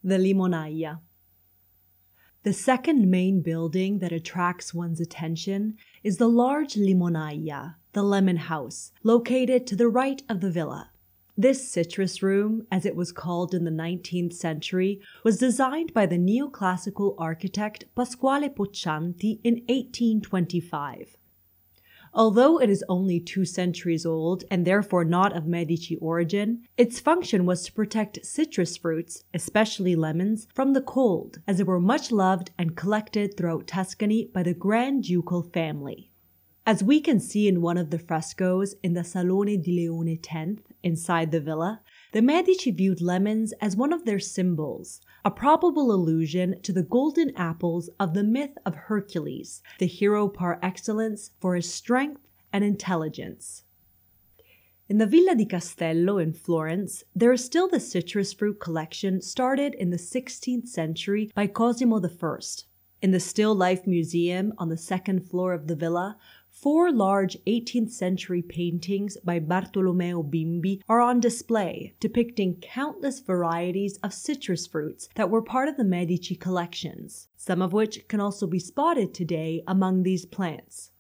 The Limonaia. The second main building that attracts one's attention is the large Limonaia, the lemon house, located to the right of the villa. This citrus room, as it was called in the 19th century, was designed by the neoclassical architect Pasquale Poccianti in 1825. Although it is only 2 centuries old and therefore not of Medici origin, its function was to protect citrus fruits, especially lemons, from the cold, as they were much loved and collected throughout Tuscany by the Grand Ducal family. As we can see in one of the frescoes in the Salone di Leone X inside the villa, the Medici viewed lemons as one of their symbols, a probable allusion to the golden apples of the myth of Hercules, the hero par excellence for his strength and intelligence. In the Villa di Castello in Florence, there is still the citrus fruit collection started in the 16th century by Cosimo I. In the Still Life Museum on the 2nd floor of the villa, 4 large 18th century paintings by Bartolomeo Bimbi are on display, depicting countless varieties of citrus fruits that were part of the Medici collections, some of which can also be spotted today among these plants.